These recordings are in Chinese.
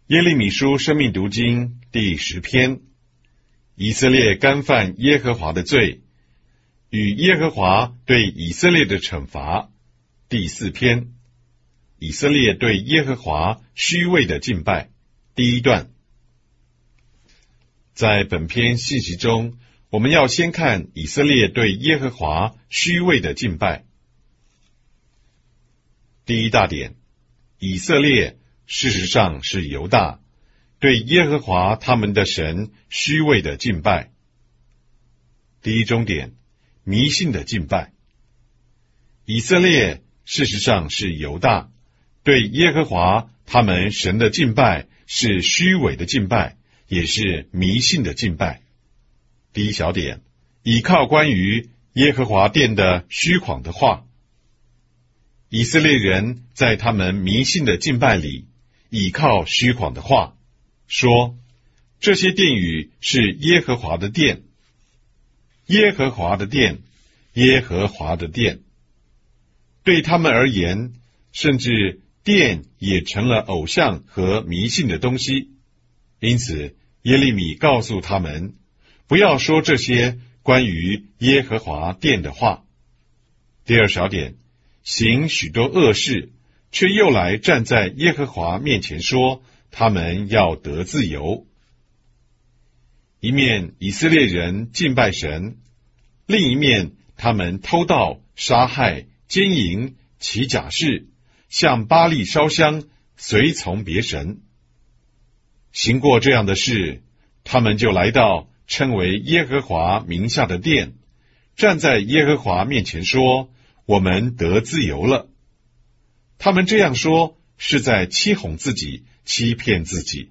耶利米书生命读经第10篇，以色列干犯耶和华的罪，与耶和华对以色列的惩罚第4篇，以色列对耶和华虚伪的敬拜第1段。在本篇信息中，我们要先看以色列对耶和华虚伪的敬拜。第一大点，以色列事实上是犹大，对耶和华他们的神虚伪的敬拜。第一中点，迷信的敬拜。以色列事实上是犹大，对耶和华他们神的敬拜是虚伪的敬拜，也是迷信的敬拜。第一小点，倚靠关于耶和华殿的虚谎的话。以色列人在他们迷信的敬拜里倚靠虚谎的话，说这些殿宇是耶和华的殿，耶和华的殿，耶和华的殿。对他们而言，甚至殿也成了偶像和迷信的东西。因此耶利米告诉他们，不要说这些关于耶和华殿的话。第二小点，行许多恶事，却又来站在耶和华面前说，他们要得自由。一面以色列人敬拜神，另一面他们偷盗、杀害、奸淫、起假誓，向巴力烧香，随从别神。行过这样的事，他们就来到称为耶和华名下的殿，站在耶和华面前说，我们得自由了。他们这样说，是在欺哄自己，欺骗自己。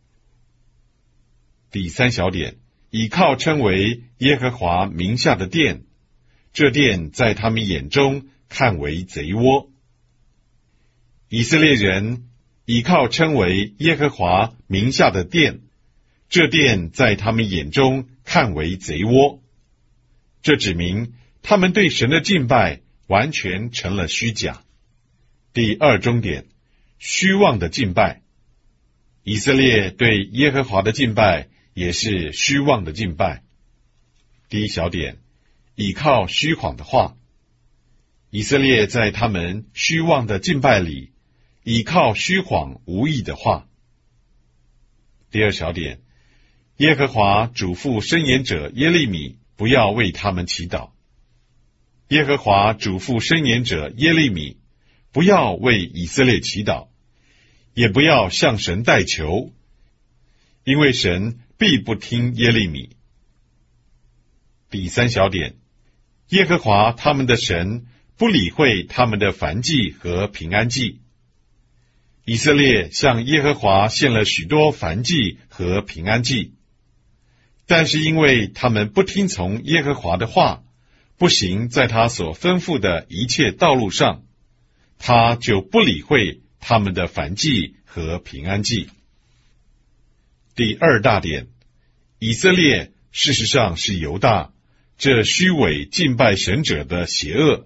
第三小点，倚靠称为耶和华名下的殿，这殿在他们眼中看为贼窝。以色列人倚靠称为耶和华名下的殿，这殿在他们眼中看为贼窝。这指明他们对神的敬拜完全成了虚假。第二中点，虚妄的敬拜。以色列对耶和华的敬拜也是虚妄的敬拜。第一小点，倚靠虚谎的话。以色列在他们虚妄的敬拜里倚靠虚谎无益的话。第二小点，耶和华嘱咐申言者耶利米不要为他们祈祷。耶和华嘱咐申言者耶利米不要为以色列祈祷，也不要向神代求，因为神必不听耶利米。第三小点，耶和华他们的神不理会他们的燔祭和平安祭。以色列向耶和华献了许多燔祭和平安祭，但是因为他们不听从耶和华的话，不行在他所吩咐的一切道路上，他就不理会他们的燔祭和平安祭。第二大点，以色列事实上是犹大，这虚伪敬拜神者的邪恶。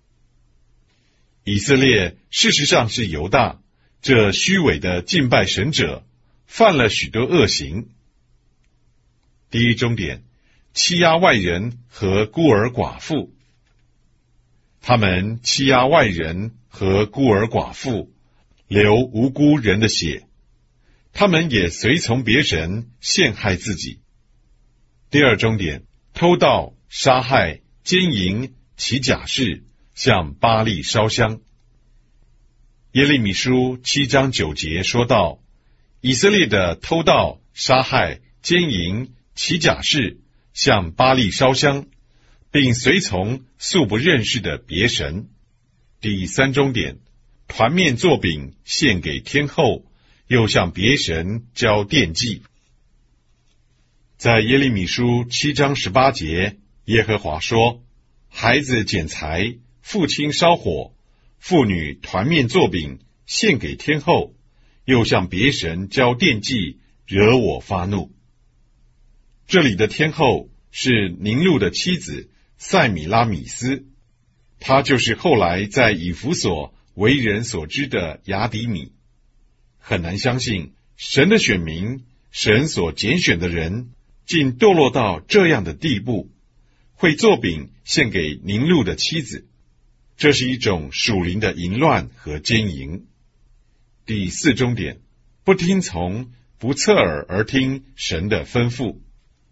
以色列事实上是犹大，这虚伪的敬拜神者犯了许多恶行。第一中点，欺压外人和孤儿寡妇。他们欺压外人和孤儿寡妇，流无辜人的血，他们也随从别神陷害自己。第二中点，偷盗、杀害、奸淫、起假誓，向巴力烧香。耶利米书7章9节说道，以色列的偷盗、杀害、奸淫、起假誓，向巴力烧香，并随从素不认识的别神。第三中点，团面做饼献给天后，又向别神交奠祭。在耶利米书7章18节，耶和华说，孩子捡柴，父亲烧火，妇女团面做饼献给天后，又向别神交奠祭，惹我发怒。这里的天后是宁录的妻子塞米拉米斯，她就是后来在以弗所为人所知的雅底米。很难相信神的选民，神所拣选的人，竟堕落到这样的地步，会做饼献给宁录的妻子，这是一种属灵的淫乱和奸淫。第四中点，不听从，不侧耳而听神的吩咐。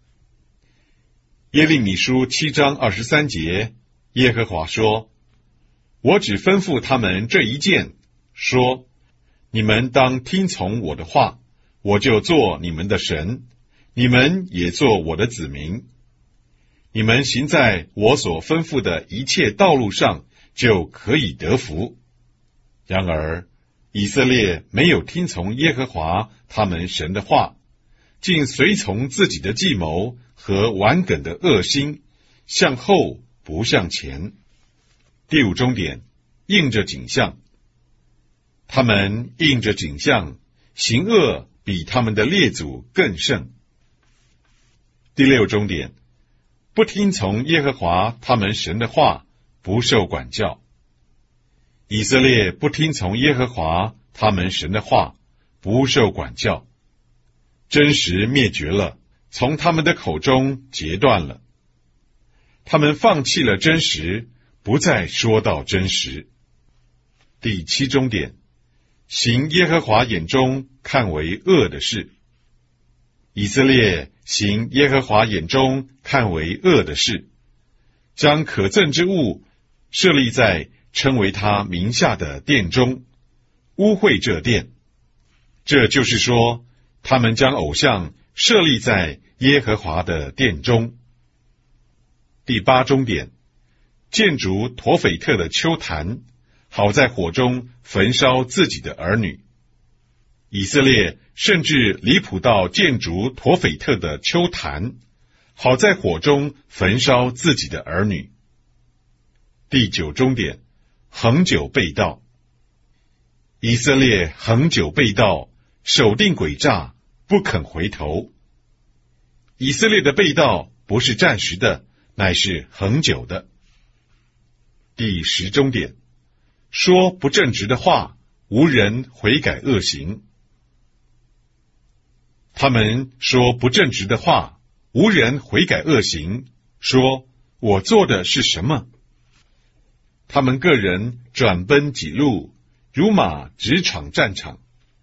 耶利米书7章23节，耶和华说：我只吩咐他们这一件，说你们当听从我的话，我就做你们的神，你们也做我的子民。你们行在我所吩咐的一切道路上，就可以得福。然而以色列没有听从耶和华他们神的话，竟随从自己的计谋和顽梗的恶心，向后不向前。第五中点，应着景象。他们应着景象，行恶比他们的列祖更甚。第六中点，不听从耶和华他们神的话，不受管教。以色列不听从耶和华他们神的话，不受管教，真实灭绝了，从他们的口中截断了。他们放弃了真实，不再说到真实。第七中点，行耶和华眼中看为恶的事。以色列行耶和华眼中看为恶的事，将可憎之物设立在称为他名下的殿中，污秽这殿。这就是说，他们将偶像设立在耶和华的殿中。第八中点，建筑陀斐特的丘坛，好在火中焚烧自己的儿女。以色列甚至离谱到建筑陀斐特的丘坛，好在火中焚烧自己的儿女。第九中点，恒久背道。以色列恒久背道，守定诡诈，不肯回头。以色列的背道不是暂时的，乃是恒久的。第十中点，说不正直的话，无人悔改恶行。他们说不正直的话，无人悔改恶行，说我做的是什么？他们个人转奔己路，如马直闯战场。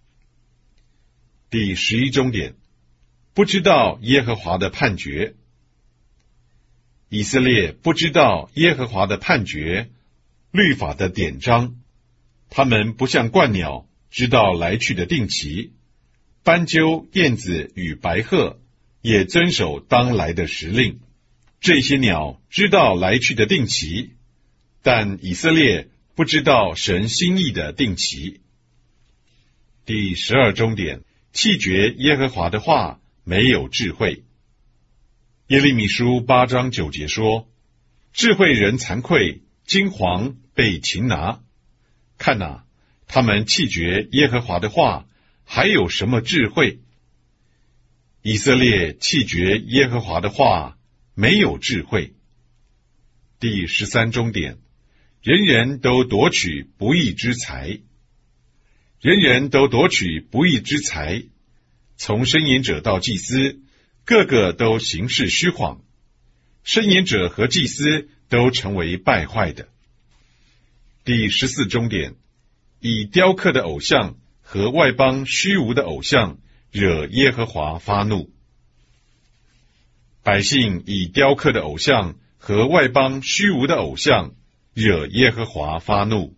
第11中点，不知道耶和华的判决。以色列不知道耶和华的判决，律法的典章。他们不像鹳鸟，知道来去的定期。斑鸠、燕子与白鹤也遵守当来的时令。这些鸟知道来去的定期，但以色列不知道神心意的定期。第12中点，弃绝耶和华的话，没有智慧。耶利米书8章9节说，智慧人惭愧，金黄被擒拿。看哪，他们弃绝耶和华的话，还有什么智慧？以色列弃绝耶和华的话，没有智慧。第13中点，人人都夺取不义之财。人人都夺取不义之财，从申言者到祭司，个个都行事虚谎。申言者和祭司都成为败坏的。第14中点，以雕刻的偶像和外邦虚无的偶像惹耶和华发怒。百姓以雕刻的偶像和外邦虚无的偶像惹耶和华发怒。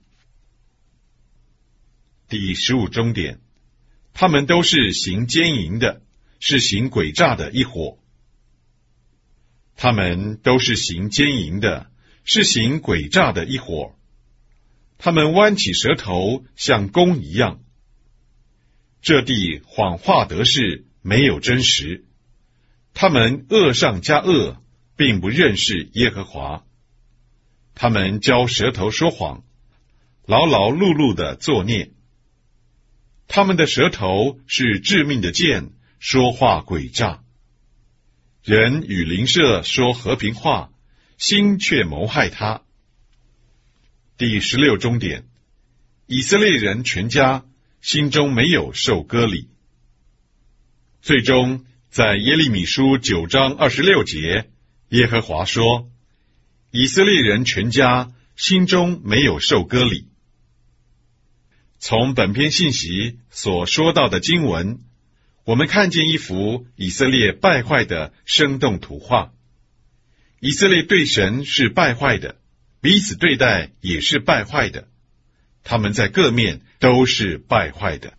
第15中点，他们都是行奸淫的，是行诡诈的一伙。他们都是行奸淫的，是行诡诈的一伙。他们弯起舌头，像弓一样。这地谎话得势，没有真实。他们恶上加恶，并不认识耶和华。他们教舌头说谎，劳劳碌碌的作孽。他们的舌头是致命的剑，说话诡诈。人与邻舍说和平话，心却谋害他。第16中点，以色列人全家心中没有受割礼。 最终在耶利米书9章26节，耶和华说，以色列人全家心中没有受割礼。从本篇信息所说到的经文，我们看见一幅以色列败坏的生动图画。以色列对神是败坏的，彼此对待也是败坏的，他们在各面都是败坏的。